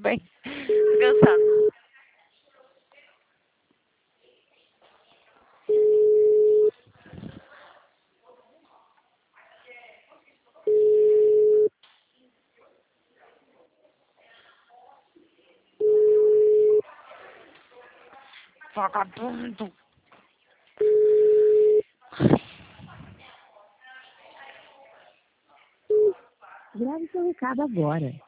bem. Tô cansada. Vagabundo. Grave seu recado agora.